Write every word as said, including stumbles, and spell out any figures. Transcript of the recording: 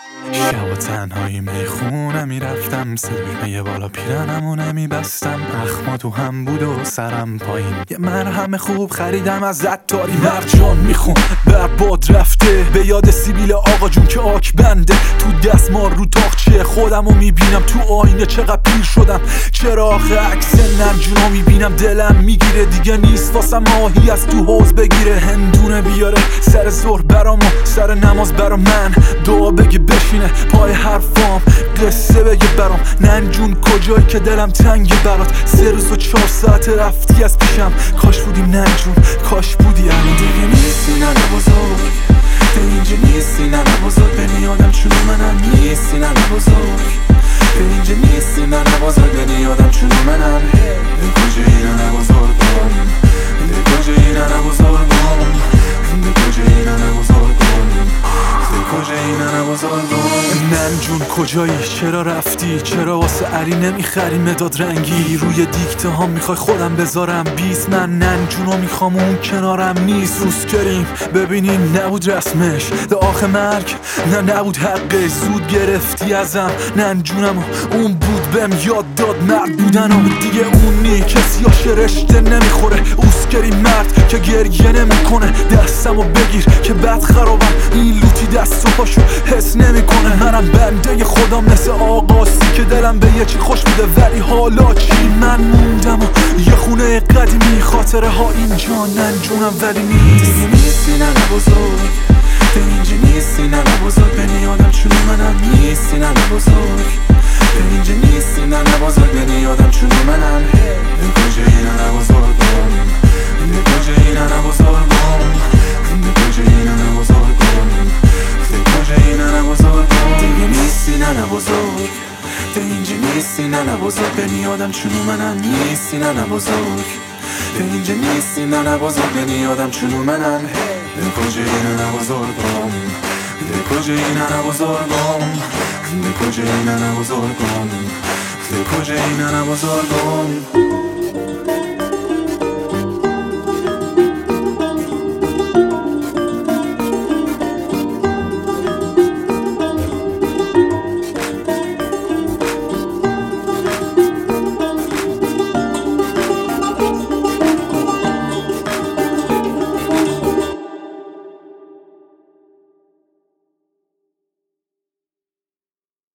شب و تنهایی میخونه میرفتم، سرمه بالا پیرنمو نمیبستم، اخما تو هم بود و سرم پایین. یه مرهم خوب خریدم از عطاری، مرجان میخون برباد رفته، به یاد سیبیل آقا جون که آک بنده. تو دستمال رو تاقچه خودمو میبینم، تو آینه چقدر پیر شدم، چرا آخه عکس نرجونو میبینم. دلم میگیره دیگه نیست واسم ماهی از تو حوض بگیره، هندونه بیاره سر ظهر برام و سر نماز برا من، دعا بگه بشینه پای حرفام، قصه بگه برام. ننجون کجایی که دلم تنگه برات، سه روز و چهار ساعت رفتی از پیشم، کاش بودی ننجون، کاش بودی الان. دیگه نیستی نه بزرگ، به اینجا نیستی نه بزرگ، بنی آدم چونو منم نیستی نه بزرگ، به اینجا نیستی نه بزرگ، بنی آدم چونو منم. به کجایی نه بزرگم، به کجایی نه بزرگم، به کجایی نه بزرگم، به کجایی نه بزرگم. ننجون کجایی؟ چرا رفتی؟ چرا واسه علی نمیخری مداد رنگی؟ روی دیکته ها میخوای خودم بذارم بیست، من ننجونو میخوام اون کنارم نیست. روز کریم ببینین نبود رسمش، ده آخه مرگ نه نبود حقش، زود گرفتی ازم ننجونم و اون بود بهم یاد داد مرد بودن و دیگه اون نی کسی هاش رشته نمیخوره. اوسکری مرد که گریه نمیکنه، دستمو بگیر که بد خرابم، این لوتی دست و پاشو حس نمیکنه. منم بنده خودم مثل آقاسی که دلم به یه چی خوش بوده ولی حالا چی؟ من موندم و یه خونه قدیمی، خاطره ها اینجا ننجونم ولی نیست. دیگه نیستی نه بزرگ، به اینجا نیستی نه بزرگ، بنی آدم چونو منم نیستی نه بزرگ، به اینجا نیستی نه بزرگ، بنی آدم چونو منم. به کجایی نه بزرگم، به کجایی نه بزرگم، به کجایی نه بزرگم، به کجایی نه بزرگم. دیگه نیستی نه بزرگ، به اینجا نیستی نه بزرگ، بنی آدم چونو منم نیستی نه بزرگ، به اینجا نیستی نه بزرگ، بنی آدم چونو منم. به کجایی نه بزرگم، به کجایی نه بزرگم، به کجایی نه بزرگم، به کجایی نه بزرگم.